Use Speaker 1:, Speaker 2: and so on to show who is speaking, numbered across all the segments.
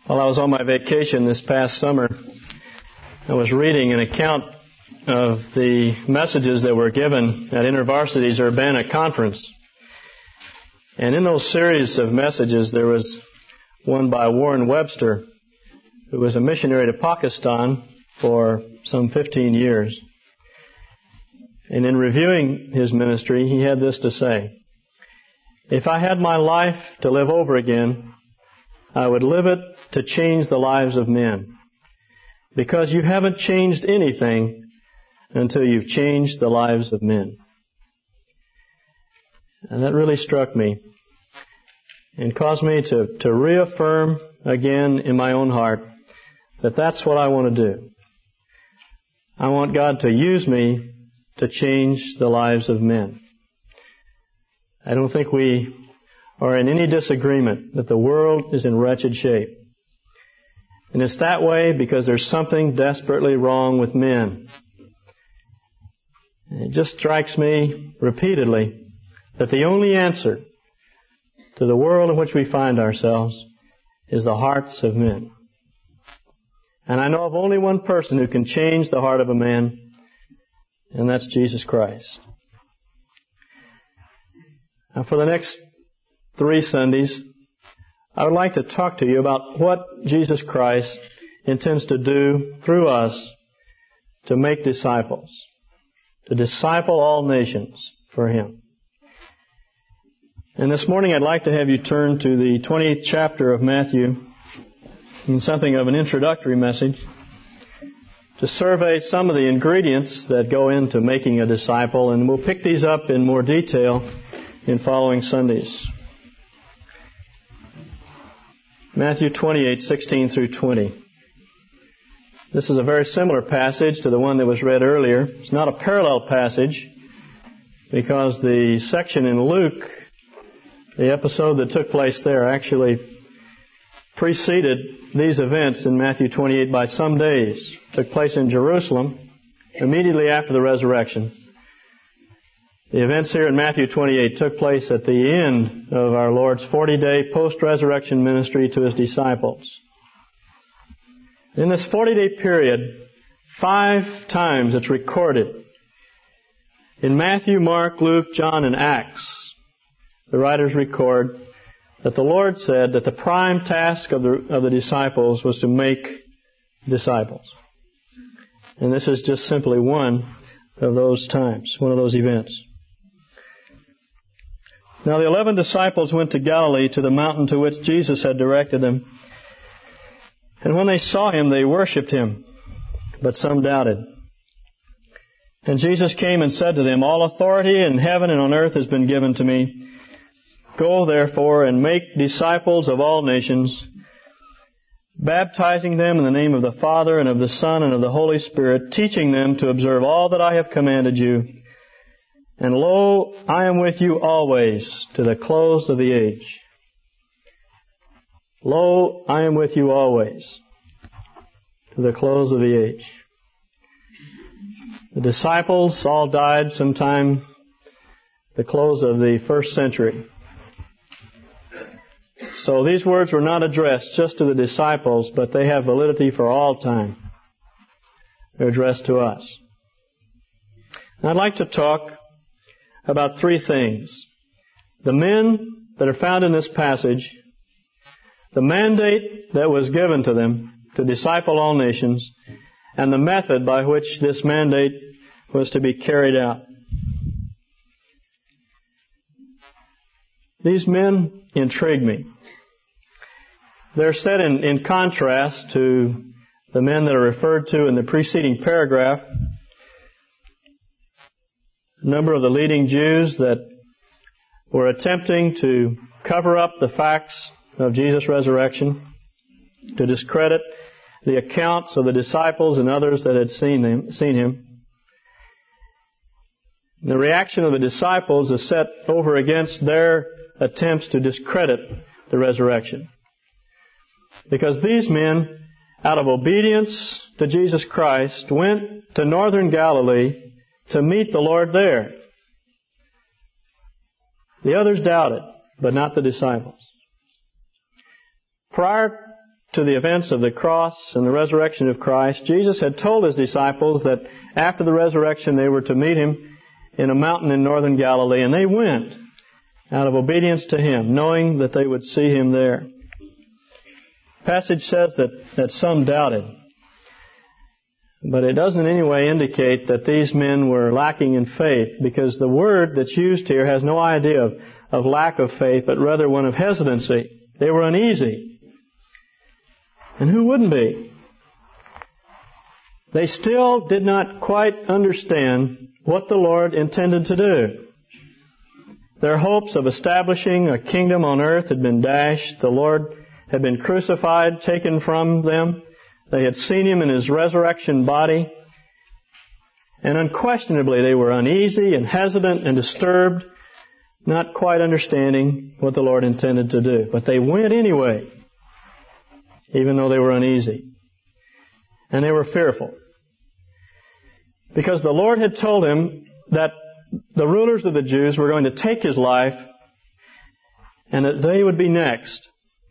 Speaker 1: While I was on my vacation this past summer, I was reading an account of the messages that were given at InterVarsity's Urbana Conference. And in those series of messages, there was one by Warren Webster, who was a missionary to Pakistan for some 15 years. And in reviewing his ministry, he had this to say: "If I had my life to live over again, I would live it to change the lives of men. Because you haven't changed anything until you've changed the lives of men." And that really struck me and caused me to reaffirm again in my own heart that that's what I want to do. I want God to use me to change the lives of men. I don't think we are in any disagreement that the world is in wretched shape. And it's that way because there's something desperately wrong with men. And it just strikes me repeatedly that the only answer to the world in which we find ourselves is the hearts of men. And I know of only one person who can change the heart of a man, and that's Jesus Christ. Now, for the next 3 Sundays, I would like to talk to you about what Jesus Christ intends to do through us to make disciples, to disciple all nations for Him. And this morning I'd like to have you turn to the 20th chapter of Matthew in something of an introductory message to survey some of the ingredients that go into making a disciple, and we'll pick these up in more detail in following Sundays. Matthew 28:16 through 20. This is a very similar passage to the one that was read earlier. It's not a parallel passage because the section in Luke, the episode that took place there, actually preceded these events in Matthew 28 by some days. It took place in Jerusalem immediately after the resurrection. The events here in Matthew 28 took place at the end of our Lord's 40-day post-resurrection ministry to His disciples. In this 40-day period, 5 times it's recorded in Matthew, Mark, Luke, John, and Acts. The writers record that the Lord said that the prime task of the disciples was to make disciples. And this is just simply one of those times, one of those events. Now the 11 disciples went to Galilee, to the mountain to which Jesus had directed them. And when they saw Him, they worshipped Him, but some doubted. And Jesus came and said to them, "All authority in heaven and on earth has been given to me. Go therefore and make disciples of all nations, baptizing them in the name of the Father and of the Son and of the Holy Spirit, teaching them to observe all that I have commanded you. And lo, I am with you always to the close of the age." Lo, I am with you always to the close of the age. The disciples all died sometime the close of the 1st century. So these words were not addressed just to the disciples, but they have validity for all time. They're addressed to us. And I'd like to talk about 3 things: the men that are found in this passage, the mandate that was given to them to disciple all nations, and the method by which this mandate was to be carried out. These men intrigue me. They're set in contrast to the men that are referred to in the preceding paragraph. A number of the leading Jews that were attempting to cover up the facts of Jesus' resurrection, to discredit the accounts of the disciples and others that had seen Him. The reaction of the disciples is set over against their attempts to discredit the resurrection. Because these men, out of obedience to Jesus Christ, went to northern Galilee to meet the Lord there. The others doubted, but not the disciples. Prior to the events of the cross and the resurrection of Christ, Jesus had told His disciples that after the resurrection they were to meet Him in a mountain in northern Galilee, and they went out of obedience to Him, knowing that they would see Him there. The passage says that some doubted, but it doesn't in any way indicate that these men were lacking in faith, because the word that's used here has no idea of lack of faith, but rather one of hesitancy. They were uneasy. And who wouldn't be? They still did not quite understand what the Lord intended to do. Their hopes of establishing a kingdom on earth had been dashed. The Lord had been crucified, taken from them. They had seen Him in His resurrection body. And unquestionably they were uneasy and hesitant and disturbed, not quite understanding what the Lord intended to do. But they went anyway, even though they were uneasy. And they were fearful. Because the Lord had told Him that the rulers of the Jews were going to take His life and that they would be next.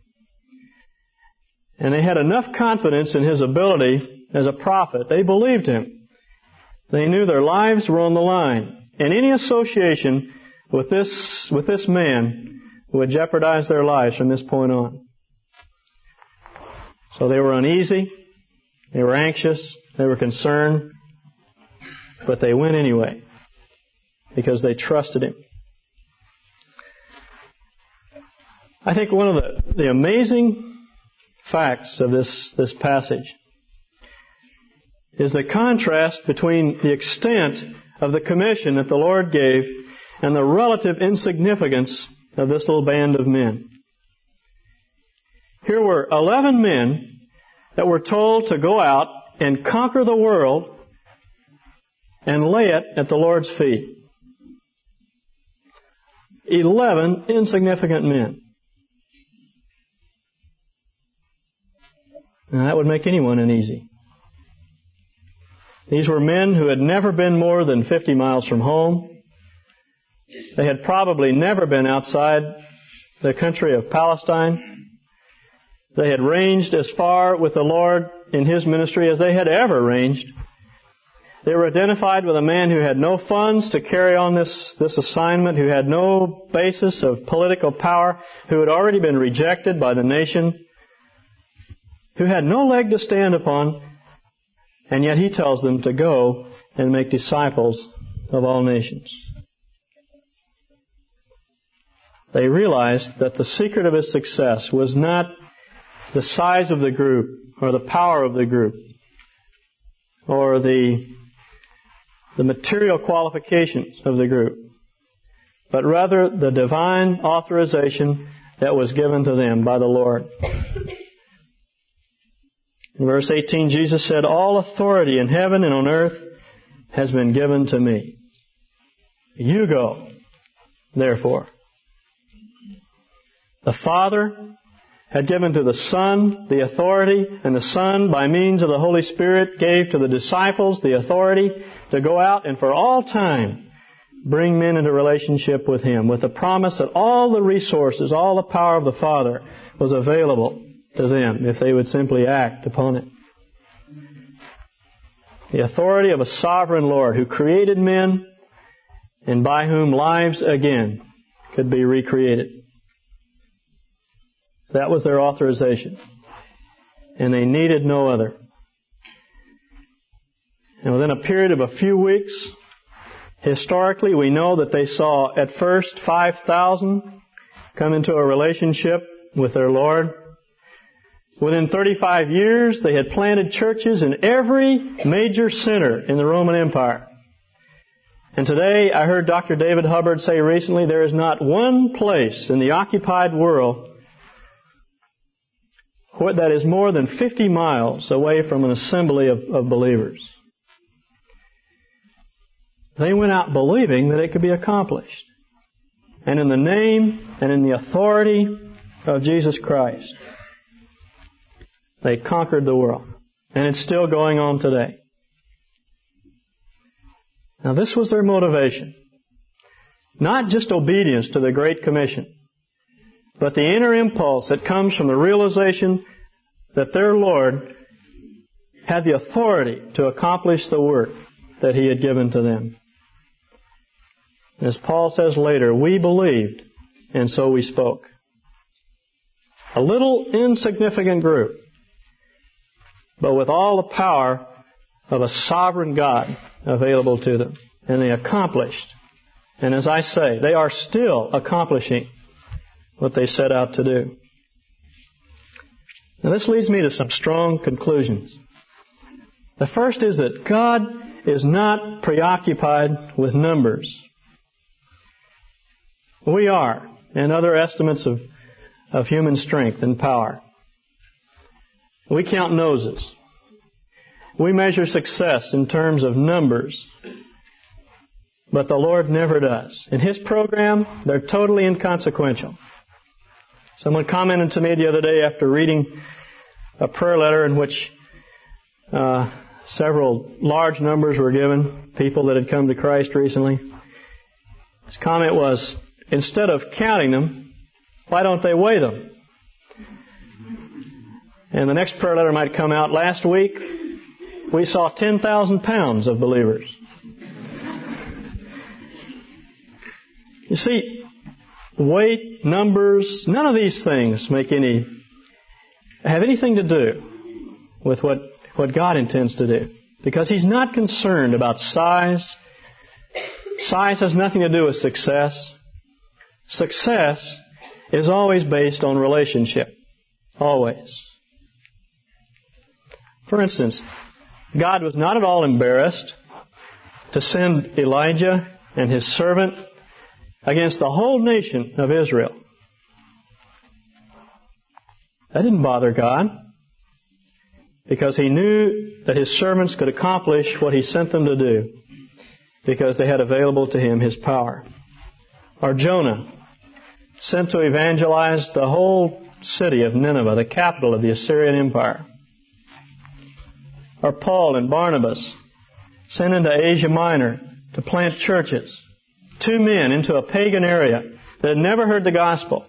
Speaker 1: And they had enough confidence in His ability as a prophet. They believed Him. They knew their lives were on the line. And any association with this man would jeopardize their lives from this point on. So they were uneasy. They were anxious. They were concerned. But they went anyway, because they trusted Him. I think one of the amazing facts of this passage is the contrast between the extent of the commission that the Lord gave and the relative insignificance of this little band of men. Here were 11 men that were told to go out and conquer the world and lay it at the Lord's feet. 11 insignificant men. Now, that would make anyone uneasy. These were men who had never been more than 50 miles from home. They had probably never been outside the country of Palestine. They had ranged as far with the Lord in His ministry as they had ever ranged. They were identified with a man who had no funds to carry on this assignment, who had no basis of political power, who had already been rejected by the nation, who had no leg to stand upon, and yet He tells them to go and make disciples of all nations. They realized that the secret of His success was not the size of the group or the power of the group or the material qualifications of the group, but rather the divine authorization that was given to them by the Lord. In verse 18, Jesus said, "All authority in heaven and on earth has been given to me. You go, therefore." The Father had given to the Son the authority, and the Son, by means of the Holy Spirit, gave to the disciples the authority to go out and for all time bring men into relationship with Him, with the promise that all the resources, all the power of the Father was available to them if they would simply act upon it. The authority of a sovereign Lord who created men and by whom lives again could be recreated. That was their authorization. And they needed no other. And within a period of a few weeks, historically we know that they saw at first 5,000 come into a relationship with their Lord. Within 35 years, they had planted churches in every major center in the Roman Empire. And today, I heard Dr. David Hubbard say recently, there is not one place in the occupied world that is more than 50 miles away from an assembly of believers. They went out believing that it could be accomplished. And in the name and in the authority of Jesus Christ, they conquered the world. And it's still going on today. Now this was their motivation. Not just obedience to the Great Commission, but the inner impulse that comes from the realization that their Lord had the authority to accomplish the work that He had given to them. As Paul says later, we believed, and so we spoke. A little insignificant group, but with all the power of a sovereign God available to them. And they accomplished. And as I say, they are still accomplishing what they set out to do. Now this leads me to some strong conclusions. The first is that God is not preoccupied with numbers. We are, and other estimates of human strength and power. We count noses. We measure success in terms of numbers. But the Lord never does. In His program, they're totally inconsequential. Someone commented to me the other day after reading a prayer letter in which several large numbers were given, people that had come to Christ recently. His comment was, instead of counting them, why don't they weigh them? And the next prayer letter might come out, last week we saw 10,000 pounds of believers. You see, weight, numbers, none of these things have anything to do with what God intends to do. Because He's not concerned about size. Size has nothing to do with success. Success is always based on relationship. Always. For instance, God was not at all embarrassed to send Elijah and his servant against the whole nation of Israel. That didn't bother God, because He knew that His servants could accomplish what He sent them to do, because they had available to Him His power. Or Jonah, sent to evangelize the whole city of Nineveh, the capital of the Assyrian Empire. Or Paul and Barnabas, sent into Asia Minor to plant churches. 2 men into a pagan area that had never heard the gospel.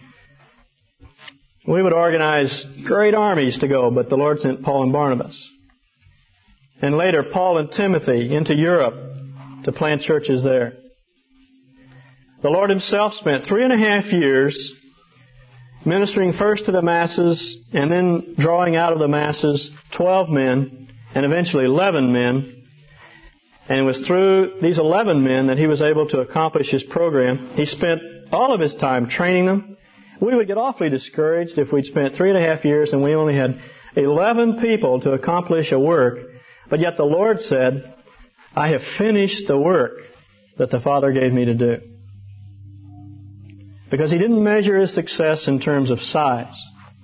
Speaker 1: We would organize great armies to go, but the Lord sent Paul and Barnabas. And later, Paul and Timothy into Europe to plant churches there. The Lord Himself spent 3.5 years ministering first to the masses and then drawing out of the masses 12 men and eventually 11 men. And it was through these 11 men that He was able to accomplish His program. He spent all of His time training them. We would get awfully discouraged if we'd spent 3.5 years and we only had 11 people to accomplish a work. But yet the Lord said, I have finished the work that the Father gave me to do. Because He didn't measure His success in terms of size.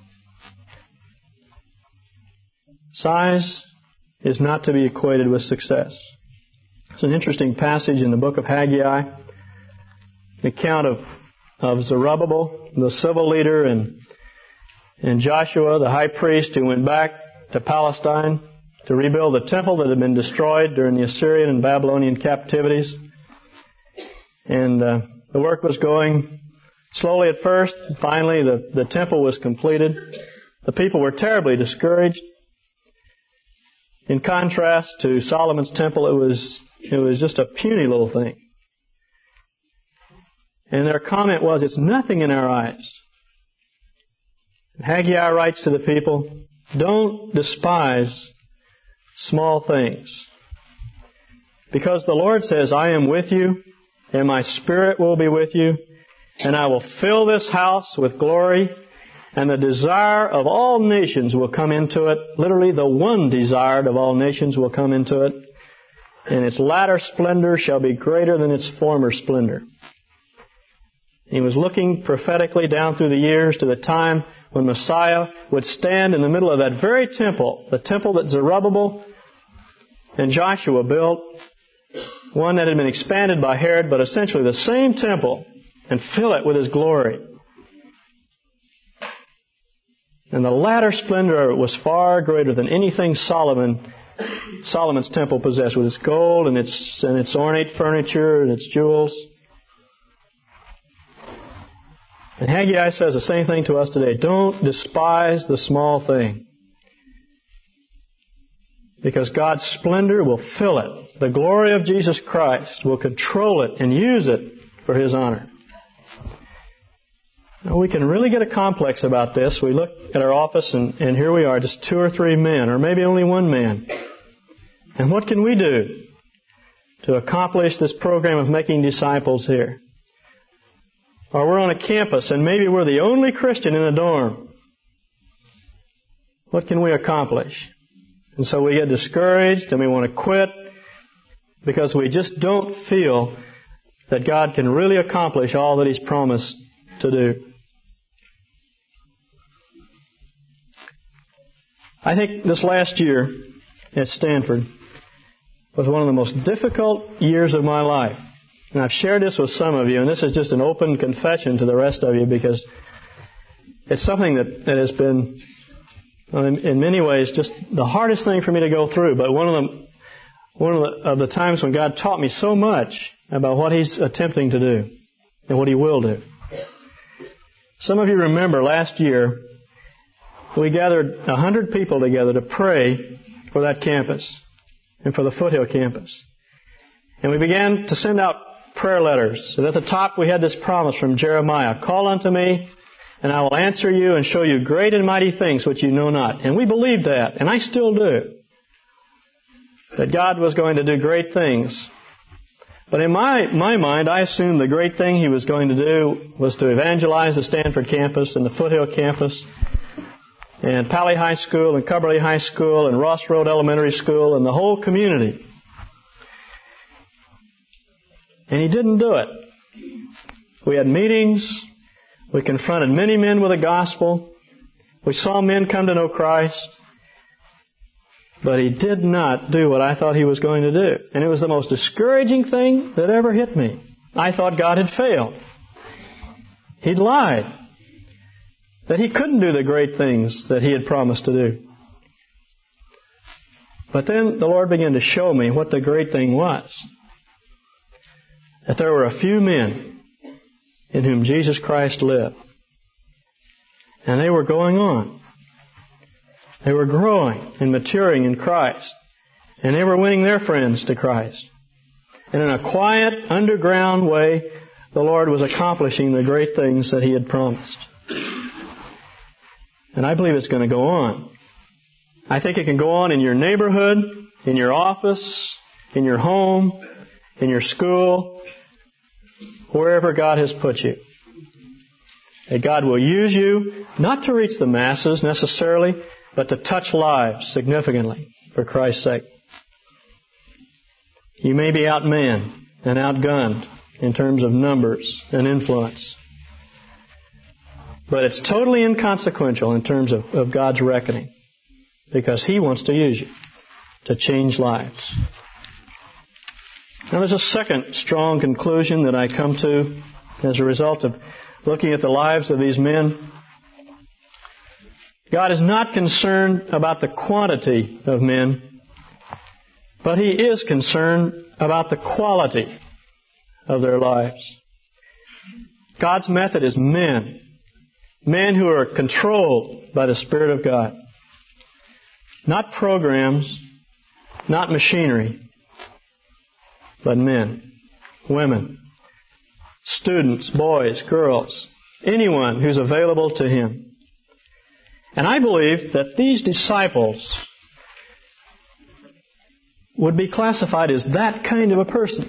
Speaker 1: Size is not to be equated with success. It's an interesting passage in the book of Haggai, the account of Zerubbabel, the civil leader, and Joshua, the high priest, who went back to Palestine to rebuild the temple that had been destroyed during the Assyrian and Babylonian captivities. And the work was going slowly at first. Finally, the temple was completed. The people were terribly discouraged. In contrast to Solomon's temple, it was just a puny little thing. And their comment was, it's nothing in our eyes. And Haggai writes to the people, don't despise small things. Because the Lord says, I am with you, and my Spirit will be with you, and I will fill this house with glory, and the desire of all nations will come into it. Literally, the one desired of all nations will come into it. And its latter splendor shall be greater than its former splendor. He was looking prophetically down through the years to the time when Messiah would stand in the middle of that very temple, the temple that Zerubbabel and Joshua built, one that had been expanded by Herod, but essentially the same temple, and fill it with His glory. And the latter splendor was far greater than anything Solomon's temple possessed, with its gold and its ornate furniture and its jewels. And Haggai says the same thing to us today. Don't despise the small thing. because God's splendor will fill it. The glory of Jesus Christ will control it and use it for His honor. Now, we can really get a complex about this. We look at our office and here we are, just 2 or 3 men, or maybe only 1 man. And what can we do to accomplish this program of making disciples here? Or we're on a campus and maybe we're the only Christian in a dorm. What can we accomplish? And so we get discouraged and we want to quit because we just don't feel that God can really accomplish all that He's promised to do. I think this last year at Stanford was one of the most difficult years of my life. And I've shared this with some of you, and this is just an open confession to the rest of you because it's something that has been, in many ways, just the hardest thing for me to go through. But one of the times when God taught me so much about what He's attempting to do and what He will do. Some of you remember last year we gathered 100 people together to pray for that campus and for the Foothill campus. And we began to send out prayer letters. And at the top we had this promise from Jeremiah, "Call unto me, and I will answer you and show you great and mighty things which you know not." And we believed that, and I still do, that God was going to do great things. But in my mind, I assumed the great thing He was going to do was to evangelize the Stanford campus and the Foothill campus and Pally High School and Cubberley High School and Ross Road Elementary School and the whole community. And He didn't do it. We had meetings. We confronted many men with the gospel. We saw men come to know Christ. But He did not do what I thought He was going to do. And it was the most discouraging thing that ever hit me. I thought God had failed. He'd lied. That He couldn't do the great things that He had promised to do. But then the Lord began to show me what the great thing was. That there were a few men in whom Jesus Christ lived. And they were going on. They were growing and maturing in Christ. And they were winning their friends to Christ. And in a quiet, underground way, the Lord was accomplishing the great things that He had promised. And I believe it's going to go on. I think it can go on in your neighborhood, in your office, in your home, in your school, wherever God has put you. That God will use you not to reach the masses necessarily, but to touch lives significantly for Christ's sake. You may be outmanned and outgunned in terms of numbers and influence. But it's totally inconsequential in terms of God's reckoning, because He wants to use you to change lives. Now there's a second strong conclusion that I come to as a result of looking at the lives of these men. God is not concerned about the quantity of men, but He is concerned about the quality of their lives. God's method is men. Men who are controlled by the Spirit of God. Not programs, not machinery, but men, women, students, boys, girls, anyone who's available to Him. And I believe that these disciples would be classified as that kind of a person.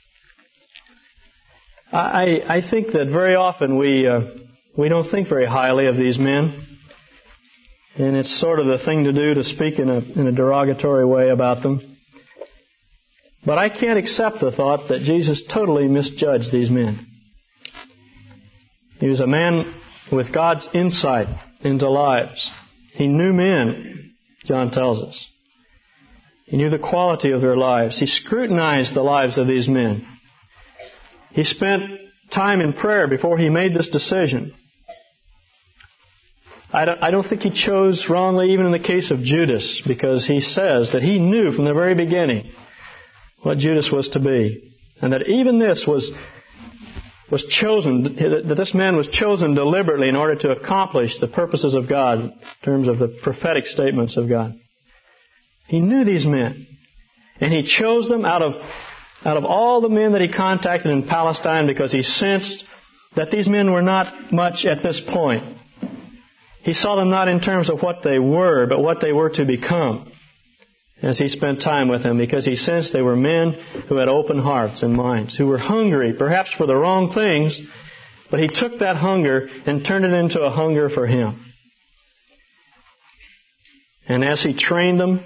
Speaker 1: I think that very often we don't think very highly of these men. And it's sort of the thing to do to speak in a derogatory way about them. But I can't accept the thought that Jesus totally misjudged these men. He was a man with God's insight into lives. He knew men, John tells us. He knew the quality of their lives. He scrutinized the lives of these men. He spent time in prayer before He made this decision. I don't think He chose wrongly even in the case of Judas, because He says that He knew from the very beginning what Judas was to be. And that even this was chosen, that this man was chosen deliberately in order to accomplish the purposes of God in terms of the prophetic statements of God. He knew these men. And He chose them out of all the men that He contacted in Palestine because He sensed that these men were not much at this point. He saw them not in terms of what they were, but what they were to become as He spent time with them, because He sensed they were men who had open hearts and minds, who were hungry, perhaps for the wrong things, but He took that hunger and turned it into a hunger for Him. And as He trained them,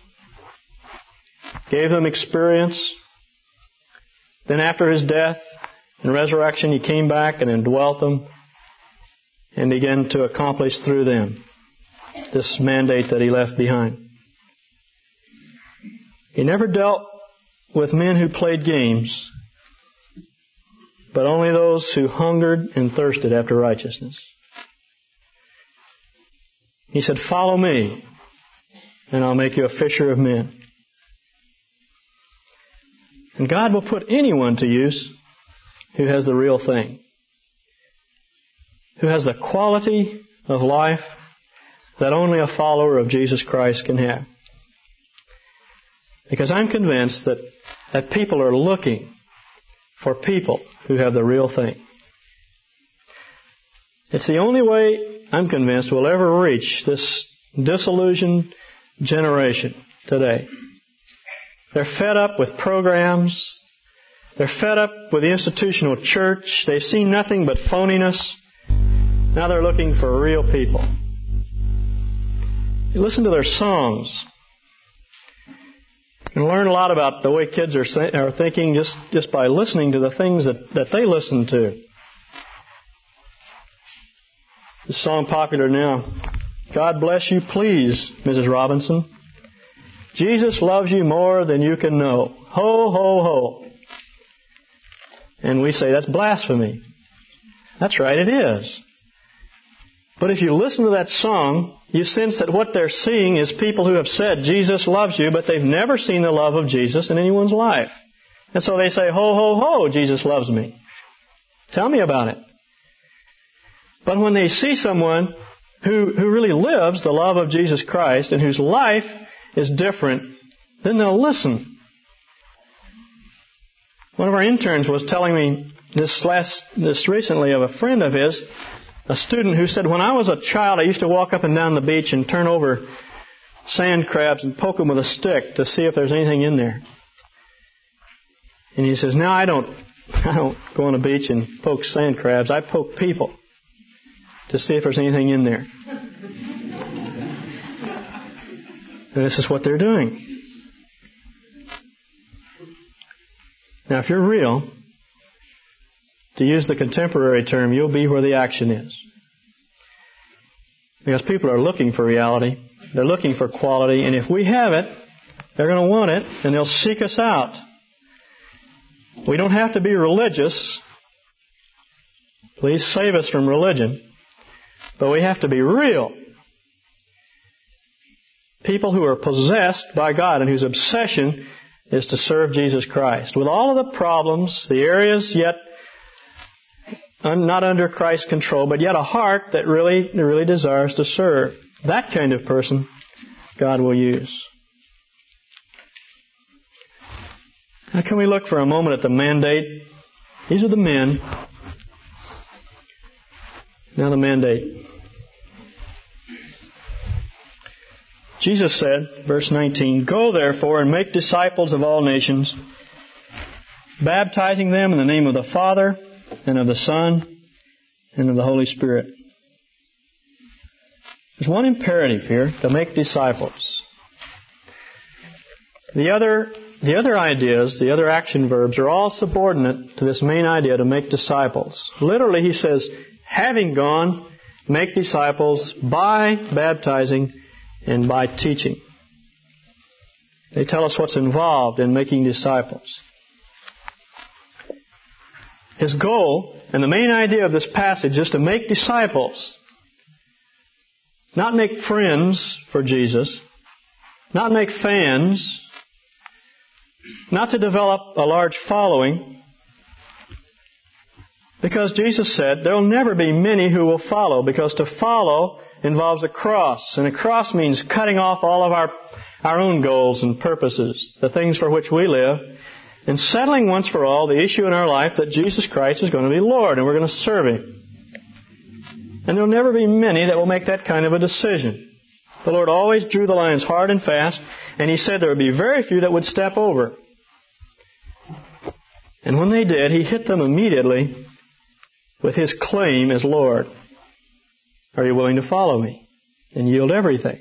Speaker 1: gave them experience, then after His death and resurrection, He came back and indwelt them and began to accomplish through them this mandate that He left behind. He never dealt with men who played games, but only those who hungered and thirsted after righteousness. He said, "Follow me, and I'll make you a fisher of men." And God will put anyone to use who has the real thing, who has the quality of life that only a follower of Jesus Christ can have. Because I'm convinced that people are looking for people who have the real thing. It's the only way, I'm convinced, we'll ever reach this disillusioned generation today. They're fed up with programs. They're fed up with the institutional church. They've seen nothing but phoniness. Now they're looking for real people. You listen to their songs. You can learn a lot about the way kids are thinking just by listening to the things that they listen to. The song popular now, "God Bless You Please, Mrs. Robinson. Jesus loves you more than you can know. Ho, ho, ho." And we say, that's blasphemy. That's right, it is. But if you listen to that song, you sense that what they're seeing is people who have said, Jesus loves you, but they've never seen the love of Jesus in anyone's life. And so they say, ho, ho, ho, Jesus loves me. Tell me about it. But when they see someone who really lives the love of Jesus Christ and whose life is different, then they'll listen. One of our interns was telling me this recently of a friend of his, a student who said, when I was a child, I used to walk up and down the beach and turn over sand crabs and poke them with a stick to see if there's anything in there. And he says, now I don't go on the beach and poke sand crabs. I poke people to see if there's anything in there. And this is what they're doing. Now, if you're real, to use the contemporary term, you'll be where the action is. Because people are looking for reality. They're looking for quality. And if we have it, they're going to want it, and they'll seek us out. We don't have to be religious. Please save us from religion. But we have to be real. People who are possessed by God and whose obsession is to serve Jesus Christ. With all of the problems, the areas yet not under Christ's control, but yet a heart that really desires to serve. That kind of person God will use. Now can we look for a moment at the mandate? These are the men. Now the mandate. Jesus said, verse 19, "Go therefore and make disciples of all nations, baptizing them in the name of the Father and of the Son and of the Holy Spirit." There's one imperative here, to make disciples. The other ideas, the other action verbs are all subordinate to this main idea, to make disciples. Literally, he says, having gone, make disciples by baptizing and by teaching. They tell us what's involved in making disciples. His goal, and the main idea of this passage, is to make disciples. Not make friends for Jesus. Not make fans. Not to develop a large following. Because Jesus said there will never be many who will follow, because to follow involves a cross. And a cross means cutting off all of our own goals and purposes, the things for which we live, and settling once for all the issue in our life that Jesus Christ is going to be Lord and we're going to serve Him. And there will never be many that will make that kind of a decision. The Lord always drew the lines hard and fast, and He said there would be very few that would step over. And when they did, He hit them immediately with His claim as Lord. Are you willing to follow Me and yield everything?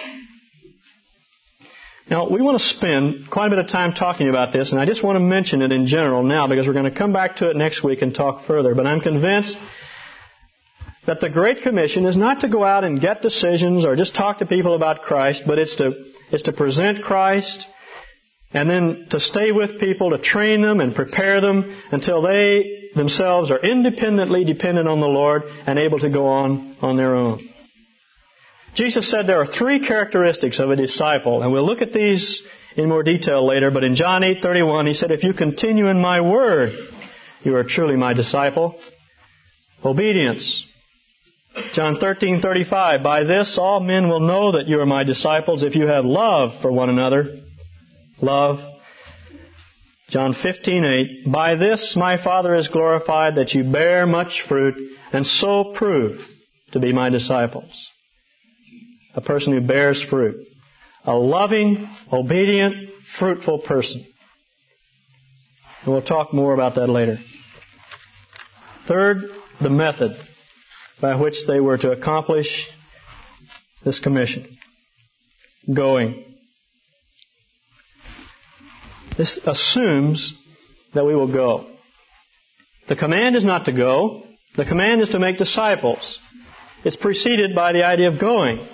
Speaker 1: Now, we want to spend quite a bit of time talking about this, and I just want to mention it in general now because we're going to come back to it next week and talk further. But I'm convinced that the Great Commission is not to go out and get decisions or just talk to people about Christ, but it's to present Christ and then to stay with people, to train them and prepare them until they themselves are independently dependent on the Lord and able to go on their own. Jesus said there are three characteristics of a disciple, and we'll look at these in more detail later, but in John 8:31 He said, if you continue in My word, you are truly My disciple. Obedience. John 13:35, by this all men will know that you are My disciples if you have love for one another. Love. John 15:8, by this My Father is glorified, that you bear much fruit, and so prove to be My disciples. A person who bears fruit. A loving, obedient, fruitful person. And we'll talk more about that later. Third, the method by which they were to accomplish this commission. Going. This assumes that we will go. The command is not to go. The command is to make disciples. It's preceded by the idea of going.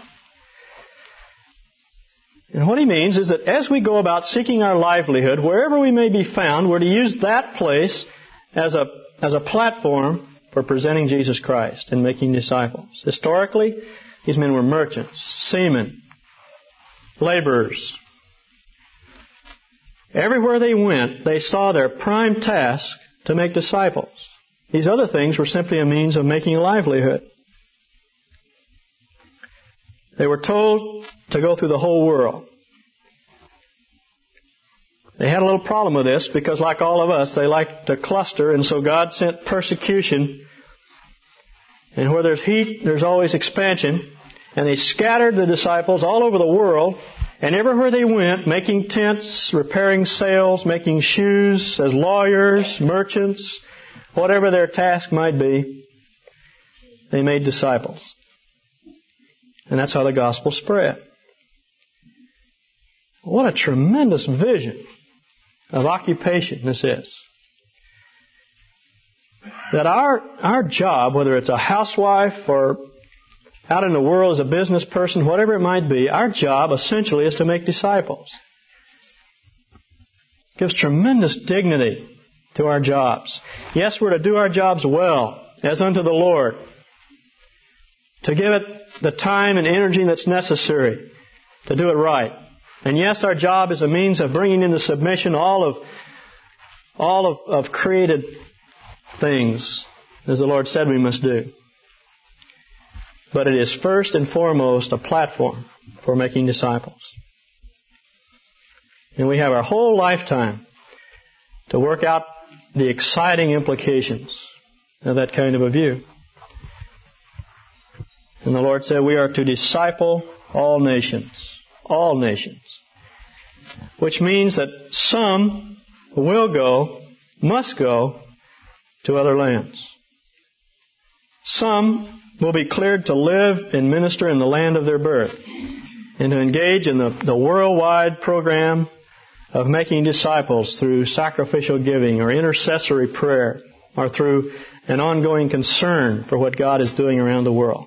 Speaker 1: And what He means is that as we go about seeking our livelihood, wherever we may be found, we're to use that place as a platform for presenting Jesus Christ and making disciples. Historically, these men were merchants, seamen, laborers. Everywhere they went, they saw their prime task to make disciples. These other things were simply a means of making a livelihood. They were told to go through the whole world. They had a little problem with this because, like all of us, they like to cluster, and so God sent persecution. And where there's heat, there's always expansion. And they scattered the disciples all over the world, and everywhere they went, making tents, repairing sails, making shoes, as lawyers, merchants, whatever their task might be, they made disciples. And that's how the gospel spread. What a tremendous vision of occupation this is. That our job, whether it's a housewife or out in the world as a business person, whatever it might be, our job essentially is to make disciples. It gives tremendous dignity to our jobs. Yes, we're to do our jobs well, as unto the Lord. To give it the time and energy that's necessary to do it right. And yes, our job is a means of bringing into submission all of created things, as the Lord said we must do. But it is first and foremost a platform for making disciples. And we have our whole lifetime to work out the exciting implications of that kind of a view. And the Lord said we are to disciple all nations. All nations. Which means that some will go, must go, to other lands. Some will be cleared to live and minister in the land of their birth and to engage in the worldwide program of making disciples through sacrificial giving or intercessory prayer or through an ongoing concern for what God is doing around the world.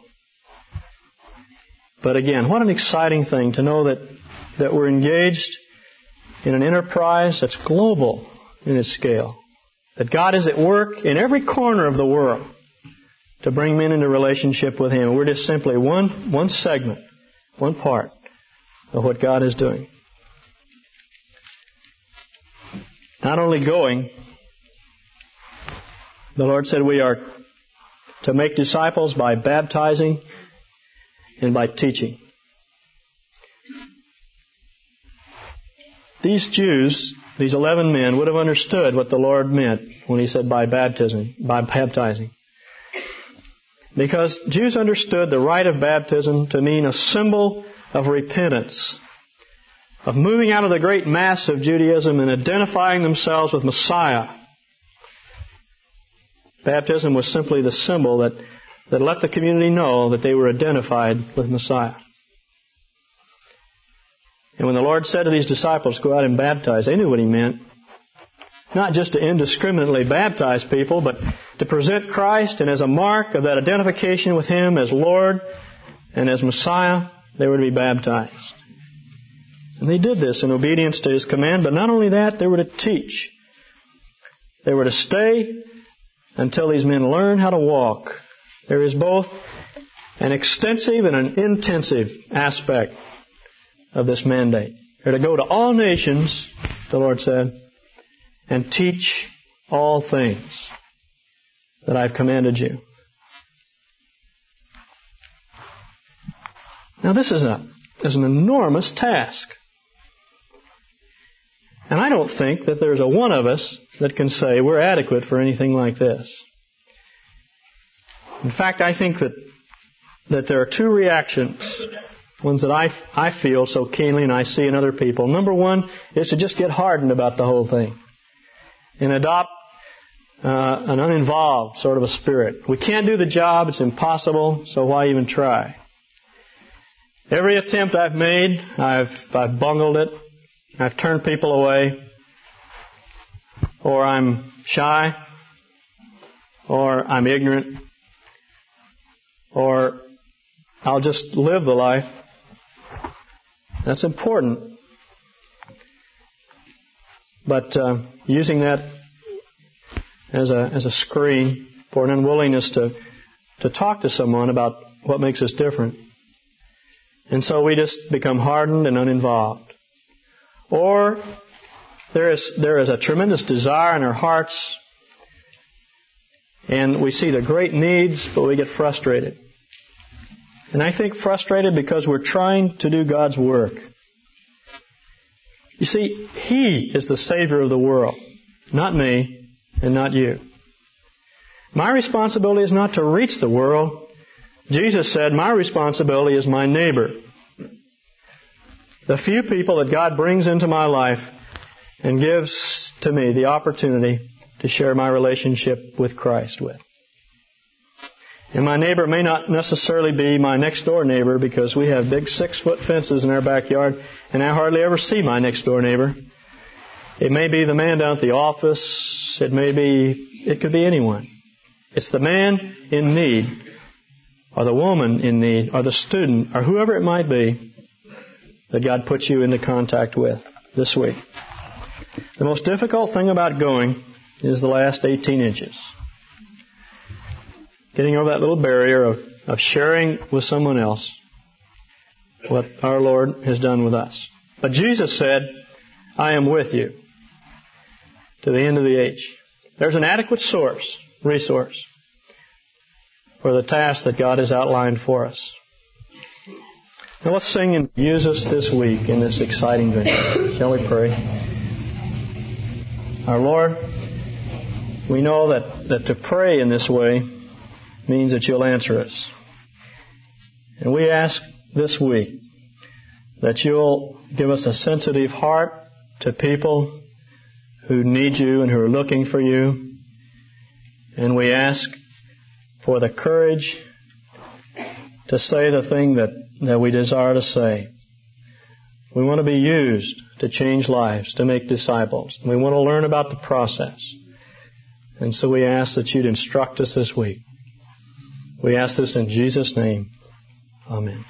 Speaker 1: But again, what an exciting thing to know that we're engaged in an enterprise that's global in its scale. That God is at work in every corner of the world to bring men into relationship with Him. We're just simply one segment, one part of what God is doing. Not only going, the Lord said we are to make disciples by baptizing and by teaching. these Jews, these 11 men, would have understood what the Lord meant when He said by baptizing. Because Jews understood the rite of baptism to mean a symbol of repentance, of moving out of the great mass of Judaism and identifying themselves with Messiah. Baptism was simply the symbol that let the community know that they were identified with Messiah. And when the Lord said to these disciples, go out and baptize, they knew what He meant. Not just to indiscriminately baptize people, but to present Christ, and as a mark of that identification with Him as Lord and as Messiah, they were to be baptized. And they did this in obedience to His command, but not only that, they were to teach. They were to stay until these men learned how to walk. There is both an extensive and an intensive aspect of this mandate. They're to go to all nations, the Lord said, and teach all things that I've commanded you. Now this is an enormous task. And I don't think that there's a one of us that can say we're adequate for anything like this. In fact, I think that there are two reactions, ones that I feel so keenly and I see in other people. Number one is to just get hardened about the whole thing and adopt an uninvolved sort of a spirit. We can't do the job, it's impossible, so why even try? Every attempt I've made, I've bungled it. I've turned people away, or I'm shy, or I'm ignorant, or I'll just live the life. That's important. But using that as a screen for an unwillingness to talk to someone about what makes us different. And so we just become hardened and uninvolved. Or there is a tremendous desire in our hearts, and we see the great needs, but we get frustrated. And I think frustrated because we're trying to do God's work. You see, He is the Savior of the world, not me and not you. My responsibility is not to reach the world. Jesus said, my responsibility is my neighbor. The few people that God brings into my life and gives to me the opportunity to share my relationship with Christ with. And my neighbor may not necessarily be my next door neighbor because we have big 6-foot fences in our backyard and I hardly ever see my next door neighbor. It may be the man down at the office. It could be anyone. It's the man in need or the woman in need or the student or whoever it might be that God puts you into contact with this week. The most difficult thing about going is the last 18 inches. Getting over that little barrier of sharing with someone else what our Lord has done with us. But Jesus said, I am with you to the end of the age. There's an adequate resource for the task that God has outlined for us. Now let's sing and use us this week in this exciting venture. Shall we pray? Our Lord, we know that to pray in this way means that You'll answer us. And we ask this week that You'll give us a sensitive heart to people who need You and who are looking for You. And we ask for the courage to say the thing that we desire to say. We want to be used to change lives, to make disciples. We want to learn about the process. And so we ask that You'd instruct us this week. We ask this in Jesus' name. Amen.